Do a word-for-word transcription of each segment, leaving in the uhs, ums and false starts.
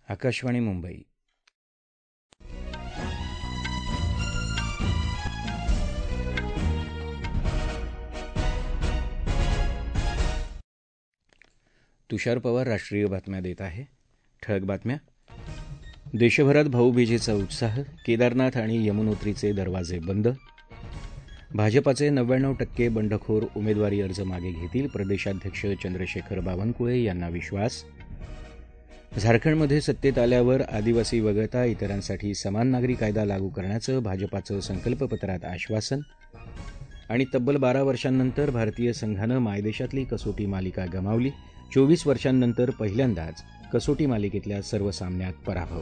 आकाशवाणी मुंबई. तुषार पवार राष्ट्रीय बातम्या देत आहे. ठळक बातम्या. देशभरात भाऊबीजेचा उत्साह. केदारनाथ आणि यमुनोत्रीचे दरवाजे बंद. भाजपाचे नव्याण्णव टक्के बंडखोर उमेदवारी अर्ज मागे घेतील. प्रदेशाध्यक्ष चंद्रशेखर बावनकुळे यांना विश्वास. झारखंडमध्ये सत्तेत आल्यावर आदिवासी वगळता इतरांसाठी समान नागरी कायदा लागू करण्याचं भाजपाचं संकल्पपत्रात आश्वासन. आणि तब्बल बारा वर्षांनंतर भारतीय संघानं मायदेशातली कसोटी मालिका गमावली. चोवीस वर्षांनंतर पहिल्यांदाच कसोटी मालिकेतल्या सर्व सामन्यात पराभव.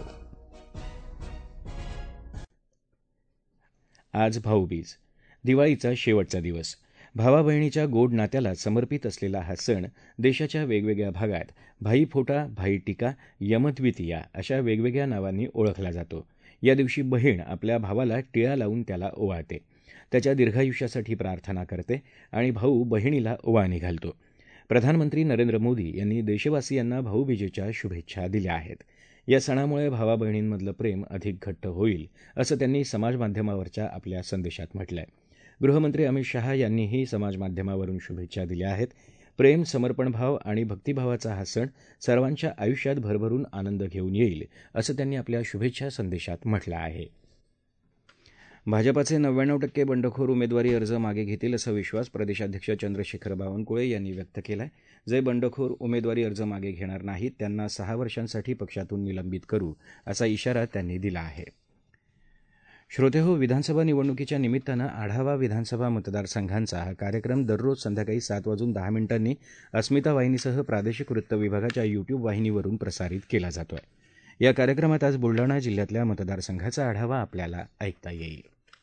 आज भाऊबीज, दिवाळीचा शेवटचा दिवस. भावा बहिणीच्या गोड नात्याला समर्पित असलेला हा सण देशाच्या वेगवेगळ्या भागात भाईफोटा, भाईटिका, यमद्वितीया अशा वेगवेगळ्या नावांनी ओळखला जातो. या दिवशी बहीण आपल्या भावाला टिळा लावून त्याला ओवाळते, त्याच्या दीर्घायुष्यासाठी प्रार्थना करते आणि भाऊ बहिणीला ओवाळणी घालतो. प्रधानमंत्री नरेंद्र मोदी यांनी देशवासियांना भाऊबीजेच्या शुभेच्छा दिल्या आहेत. या सणामुळे भावा बहिणींमधलं प्रेम अधिक घट्ट होईल, असं त्यांनी समाजमाध्यमावरच्या आपल्या संदेशात म्हटलंय. गृहमंत्री अमित शहा यांनीही समाजमाध्यमावरून शुभेच्छा दिल्या आहेत. प्रेम, समर्पणभाव आणि भक्तिभावाचा हा सण सर्वांच्या आयुष्यात भरभरून आनंद घेऊन येईल, असं त्यांनी आपल्या शुभेच्छा संदेशात म्हटलं आहे. भाजपाचे नव्याण्णव टक्के बंडखोर उमेदवारी अर्ज मागे घेतील असा विश्वास प्रदेशाध्यक्ष चंद्रशेखर बावनकुळे यांनी व्यक्त केला आहे. जे बंडखोर उमेदवारी अर्ज मागे घेणार नाहीत त्यांना सहा वर्षांसाठी पक्षातून निलंबित करू, असा इशारा त्यांनी दिला आहे. श्रोतेहो, विधानसभा निवडणुकीच्या निमित्तानं आढावा विधानसभा मतदारसंघांचा हा कार्यक्रम दररोज संध्याकाळी सात वाजून दहा मिनिटांनी अस्मिता वाहिनीसह प्रादेशिक वृत्त विभागाच्या युट्यूब वाहिनीवरून प्रसारित केला जातोय. या कार्यक्रमात आज बुलढाणा जिल्ह्यातल्या मतदारसंघाचा आढावा आपल्याला ऐकता येईल.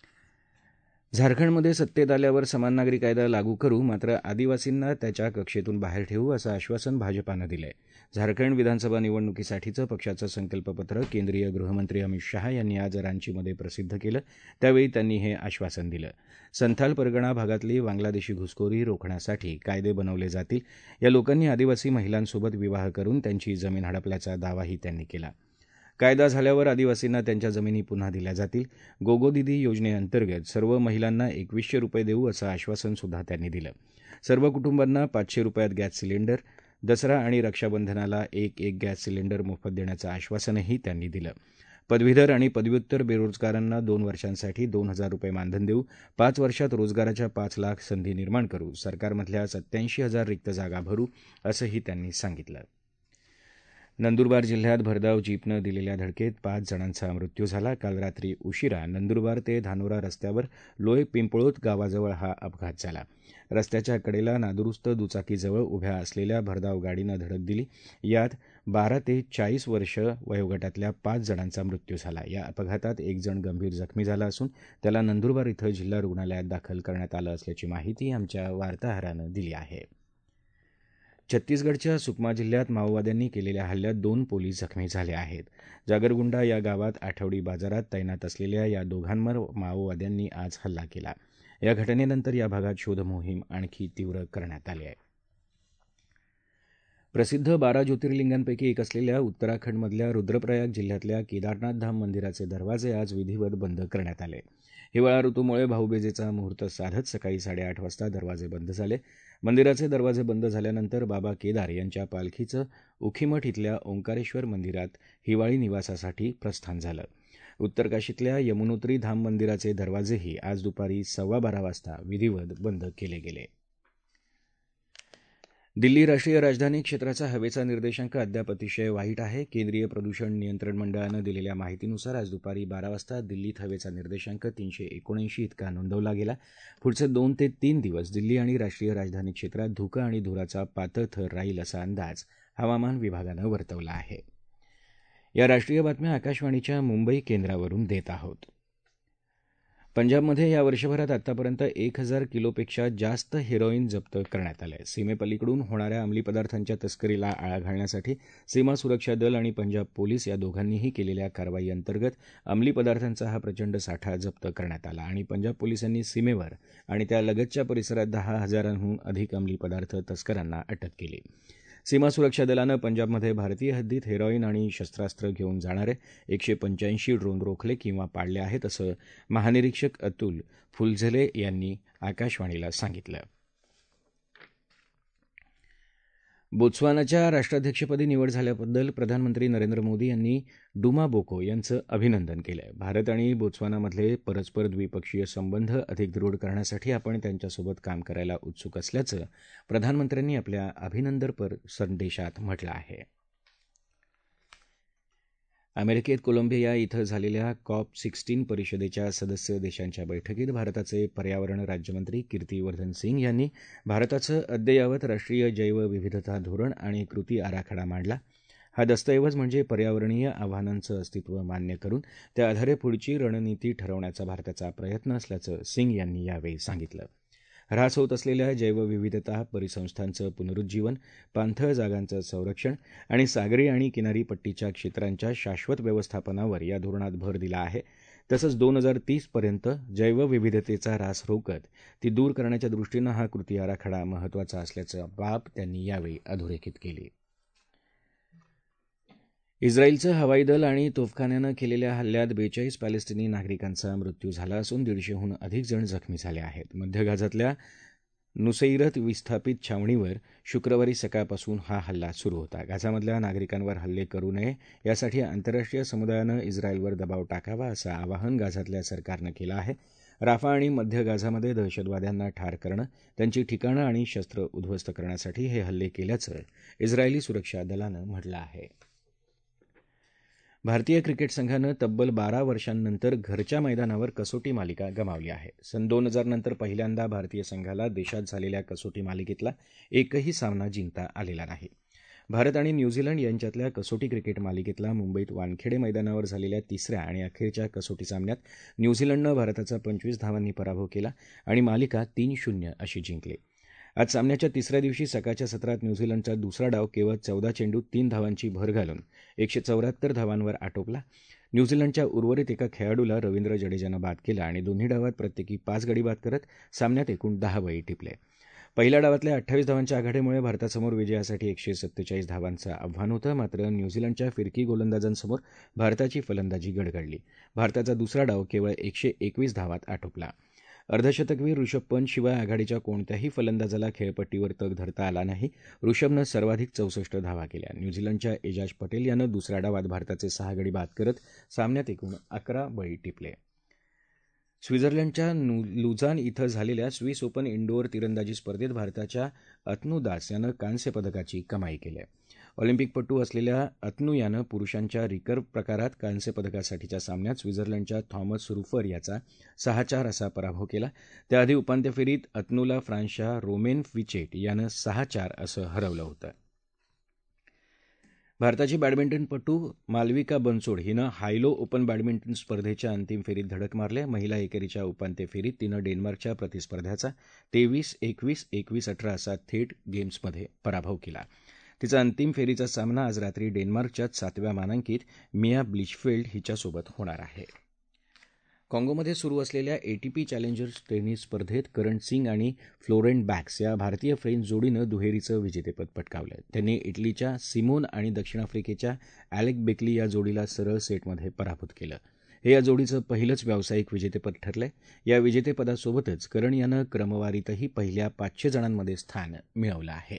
झारखंडमध्ये सत्तेत आल्यावर समान नागरी कायदा लागू करू, मात्र आदिवासींना त्याच्या कक्षेतून बाहेर ठेवू, असं आश्वासन भाजपानं दिलंय. झारखंड विधानसभा निवडणुकीसाठीचं पक्षाचं संकल्पपत्र केंद्रीय गृहमंत्री अमित शहा यांनी आज रांचीमध्ये प्रसिद्ध केलं. त्यावेळी त्यांनी हे आश्वासन दिलं. संथाल परगणा भागातली बांगलादेशी घुसखोरी रोखण्यासाठी कायदे बनवले जातील. या लोकांनी आदिवासी महिलांसोबत विवाह करून त्यांची जमीन हडपल्याचा दावाही त्यांनी केला. कायदा झाल्यावर आदिवासींना त्यांच्या जमिनी पुन्हा दिल्या जातील. गोगोदिदी योजनेअंतर्गत सर्व महिलांना एकवीसशे रुपये देऊ, असं आश्वासन सुद्धा त्यांनी दिलं. सर्व कुटुंबांना पाचशे रुपयात गॅस सिलेंडर, दसरा आणि रक्षाबंधनाला एक एक गॅस सिलेंडर मोफत देण्याचं आश्वासनही त्यांनी दिलं. पदवीधर आणि पदव्युत्तर बेरोजगारांना दोन वर्षांसाठी दोन हजार रुपये मानधन देऊ. पाच वर्षात रोजगाराच्या पाच लाख संधी निर्माण करू. सरकारमधल्या सत्याऐंशी हजार रिक्त जागा भरू, असंही त्यांनी सांगितलं. नंदुरबार जिल्ह्यात भरधाव जीपनं दिलेल्या धडकेत पाच जणांचा मृत्यू झाला. काल रात्री उशिरा नंदुरबार ते धानोरा रस्त्यावर लोय पिंपळोत गावाजवळ हा अपघात झाला. रस्त्याच्या कडेला नादुरुस्त दुचाकीजवळ उभ्या असलेल्या भरधाव गाडीनं धडक दिली. यात बारा ते चाळीस वर्ष वयोगटातल्या पाच जणांचा मृत्यू झाला. या अपघातात एक जण गंभीर जखमी झाला असून त्याला नंदुरबार इथं जिल्हा रुग्णालयात दाखल करण्यात आलं असल्याची माहिती आमच्या वार्ताहरानं दिली आहे. छत्तीसगडच्या सुकमा जिल्ह्यात माओवाद्यांनी केलेल्या हल्ल्यात दोन पोलीस जखमी झाले आहेत. जागरगुंडा या गावात आठवडी बाजारात तैनात असलेल्या या दोघांवर माओवाद्यांनी आज हल्ला केला. या घटनेनंतर या भागात शोधमोहीम आणखी तीव्र करण्यात आली आहे. प्रसिद्ध बारा ज्योतिर्लिंगांपैकी एक असलेल्या उत्तराखंडमधल्या रुद्रप्रयाग जिल्ह्यातल्या केदारनाथ धाम मंदिराचे दरवाजे आज विधिवत बंद करण्यात आले. हिवाळा ऋतूमुळे भाऊबीजेचा मुहूर्त साधत सकाळी साडेआठ वाजता दरवाजे बंद झाले. मंदिराचे दरवाजे बंद झाल्यानंतर बाबा केदार यांच्या पालखीचं उखीमठ इथल्या ओंकारेश्वर मंदिरात हिवाळी निवासासाठी प्रस्थान झालं. उत्तरकाशीतल्या यमुनोत्री धाम मंदिराचे दरवाजेही आज दुपारी सव्वा बारा वाजता विधिवत बंद केले गेले. दिल्ली राष्ट्रीय राजधानी क्षेत्राचा हवेचा निर्देशांक अद्याप अतिशय वाईट आहे. केंद्रीय प्रदूषण नियंत्रण मंडळानं दिलेल्या माहितीनुसार आज दुपारी बारा वाजता दिल्लीत हवेचा निर्देशांक तीनशे एकोणऐंशी इतका नोंदवला गेला. पुढचे दोन ते तीन दिवस दिल्ली आणि राष्ट्रीय राजधानी क्षेत्रात धुकं आणि धुराचा पातळ थर राहील असा अंदाज हवामान विभागानं वर्तवला आहे. या राष्ट्रीय बातम्या आकाशवाणीच्या मुंबई केंद्रावरून देत आहोत. पंजाबमध्ये या वर्षभरात आतापर्यंत एक हजार किलोपेक्षा जास्त हेरोईन जप्त करण्यात आलं आहे. सीमेपलीकडून होणाऱ्या अंमली पदार्थांच्या तस्करीला आळा घालण्यासाठी सीमा सुरक्षा दल आणि पंजाब पोलीस या दोघांनीही केलेल्या कारवाईअंतर्गत अंमली पदार्थांचा हा प्रचंड साठा जप्त करण्यात आला आणि पंजाब पोलिसांनी सीमेवर आणि त्या लगतच्या परिसरात दहा हजारांहून अधिक अंमली पदार्थ तस्करांना अटक केली. सीमा सुरक्षा दलानं पंजाबमध्ये भारतीय हद्दीत हेरॉईन आणि शस्त्रास्त्र घेऊन जाणारे एकशे पंच्याऐंशी ड्रोन रोखले किंवा पाडले आहेत असं महानिरीक्षक अतुल फुलझेले यांनी आकाशवाणीला सांगितलं. बोत्सवानाच्या राष्ट्राध्यक्षपदी निवड झाल्याबद्दल प्रधानमंत्री नरेंद्र मोदी यांनी डुमा बोको यांचं अभिनंदन केलं. भारत आणि बोत्सवानामधले परस्पर द्विपक्षीय संबंध अधिक दृढ करण्यासाठी आपण त्यांच्यासोबत काम करायला उत्सुक असल्याचं प्रधानमंत्र्यांनी आपल्या अभिनंदनपर संदेशात म्हटलं आहे. अमेरिकेत कोलंबिया इथं झालेल्या कॉप सिक्स्टीन परिषदेच्या सदस्य देशांच्या बैठकीत भारताचे पर्यावरण राज्यमंत्री कीर्तिवर्धन सिंग यांनी भारताचं अद्ययावत राष्ट्रीय जैवविविधता धोरण आणि कृती आराखडा मांडला. हा दस्तऐवज म्हणजे पर्यावरणीय आव्हानांचं अस्तित्व मान्य करून त्या आधारे पुढची रणनीती ठरवण्याचा भारताचा प्रयत्न असल्याचं सिंग यांनी यावेळी सांगितलं. ऱ्हास होत असलेल्या जैवविविधता, परिसंस्थांचं पुनरुज्जीवन, पाणथळ जागांचं संरक्षण आणि सागरी आणि किनारी पट्टीच्या क्षेत्रांच्या शाश्वत व्यवस्थापनावर या धोरणात भर दिला आहे. तसंच दोन हजार तीस पर्यंत जैवविविधतेचा ऱ्हास रोखत ती दूर करण्याच्या दृष्टीनं हा कृती आराखडा महत्त्वाचा असल्याचं बाब त्यांनी यावेळी अधोरेखित केली. इस्रायलचं हवाई दल आणि तोफखान्यानं केलेल्या हल्ल्यात बेचाळीस पॅलेस्टिनी नागरिकांचा मृत्यू झाला असून दीडशेहून अधिक जण जखमी झाले आहेत. मध्य गाझातल्या नुसैरत विस्थापित छावणीवर शुक्रवारी सकाळपासून हा हल्ला सुरू होता. गाझामधल्या नागरिकांवर हल्ले करू नये यासाठी आंतरराष्ट्रीय समुदायानं इस्रायलवर दबाव टाकावा असं आवाहन गाझातल्या सरकारनं केलं आहे. राफा आणि मध्य गाझामध्ये दहशतवाद्यांना ठार करणं, त्यांची ठिकाणं आणि शस्त्र उद्ध्वस्त करण्यासाठी हे हल्ले केल्याचं इस्रायली सुरक्षा दलानं म्हटलं आहे. भारतीय क्रिकेट संघानं तब्बल बारा वर्षांनंतर घरच्या मैदानावर कसोटी मालिका गमावली आहे. सन दोन हजार नंतर पहिल्यांदा भारतीय संघाला देशात झालेल्या कसोटी मालिकेतला एकही सामना जिंकता आलेला नाही. भारत आणि न्यूझीलंड यांच्यातल्या कसोटी क्रिकेट मालिकेतला मुंबईत वानखेडे मैदानावर झालेल्या तिसऱ्या आणि अखेरच्या कसोटी सामन्यात न्यूझीलंडनं भारताचा पंचवीस धावांनी पराभव केला आणि मालिका तीन शून्य अशी जिंकली. आज सामन्याच्या तिसऱ्या दिवशी सकाळच्या सत्रात न्यूझीलंडचा दुसरा डाव केवळ चौदा चेंडूत तीन धावांची भर घालून एकशे चौऱ्याहत्तर धावांवर आटोपला. न्यूझीलंडच्या उर्वरित एका खेळाडूला रवींद्र जडेजानं बाद केला आणि दोन्ही डावात प्रत्येकी पाच गडी बाद करत सामन्यात एकूण दहा बळी टिपले. पहिल्या डावातल्या अठ्ठावीस धावांच्या आघाडीमुळे भारतासमोर विजयासाठी एकशे सत्तेचाळीस धावांचं आव्हान होतं. मात्र न्यूझीलंडच्या फिरकी गोलंदाजांसमोर भारताची फलंदाजी गडगडली. भारताचा दुसरा डाव केवळ एकशे एकवीस धावात आटोपला. अर्धशतकवीर ऋषभ पंत शिवाय आघाडीच्या कोणत्याही फलंदाजाला खेळपट्टीवर तग धरता आला नाही. ऋषभनं सर्वाधिक चौसष्ट धावा केल्या. न्यूझीलंडच्या एजाज पटेल यानं दुसऱ्या डावात भारताचे सहा गडी बाद करत सामन्यात एकूण अकरा बळी टिपले. स्वित्झर्लंडच्या लुझान इथं झालेल्या स्विस ओपन इंडोअर तिरंदाजी स्पर्धेत भारताच्या अतनु दास यानं कांस्य पदकाची कमाई केली आहे. ऑलिम्पिकपटू असलेल्या अतनु यानं पुरुषांच्या रिकर्व प्रकारात कांस्य पदकासाठीच्या सामन्यात स्वित्झर्लंडच्या थॉमस रुफर याचा सहा चार असा पराभव केला. त्याआधी उपांत्य फेरीत अतनुला फ्रान्सच्या रोमेन फिचेट यानं सहा चार असं हरवलं होतं. भारताची बॅडमिंटनपटू मालविका बनसोड हिनं हायलो ओपन बॅडमिंटन स्पर्धेच्या अंतिम फेरीत धडक मारली. महिला एकेरीच्या उपांत्य फेरीत तिनं डेन्मार्कच्या प्रतिस्पर्ध्याचा तेवीस एकवीस एकवीस अठरा असा थेट गेम्समध्ये पराभव केला. तिचा अंतिम फेरीचा सामना आज रात्री डेन्मार्कच्या सातव्या मानांकित मिया ब्लिचफेल्ड हिच्यासोबत होणार आहे. काँगोमध्ये सुरू असलेल्या एटीपी चॅलेंजर्स टेनिस स्पर्धेत करण सिंग आणि फ्लोरेंट बॅक्स या भारतीय फ्रेंच जोडीनं दुहेरीचं विजेतेपद पटकावलं. त्यांनी इटलीच्या सिमोन आणि दक्षिण आफ्रिकेच्या अॅलेक बेकली या जोडीला सरळ सेटमध्ये पराभूत केलं. हे या जोडीचं पहिलंच व्यावसायिक विजेतेपद ठरलंय. या विजेतेपदासोबतच करण यानं क्रमवारीतही पहिल्या पाचशे जणांमध्ये स्थान मिळवलं आहे.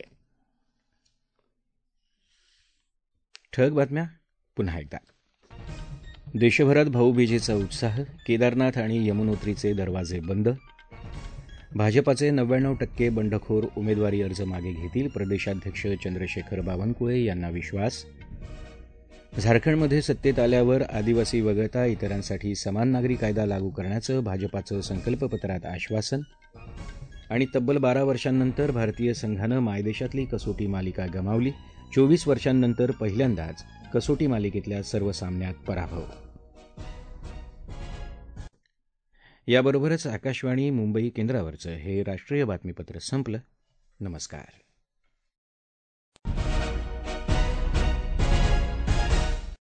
ठळक बातम्या पुन्हा एकदा. देशभरात भाऊबीजेचा उत्साह. केदारनाथ आणि यमुनोत्रीचे दरवाजे बंद. भाजपाचे नव्याण्णव टक्के बंडखोर उमेदवारी अर्ज मागे घेतील. प्रदेशाध्यक्ष चंद्रशेखर बावनकुळे यांना विश्वास. झारखंडमध्ये सत्तेत आल्यावर आदिवासी वगळता इतरांसाठी समान नागरी कायदा लागू करण्याचं भाजपाचं संकल्पपत्रात आश्वासन. आणि तब्बल बारा वर्षांनंतर भारतीय संघानं मायदेशातली कसोटी मालिका गमावली. चोवीस वर्षांनंतर पहिल्यांदाच कसोटी मालिकेतल्या सर्व सामन्यात पराभव. याबरोबरच आकाशवाणी मुंबई केंद्रावरचं हे राष्ट्रीय बातमीपत्र संपलं. नमस्कार.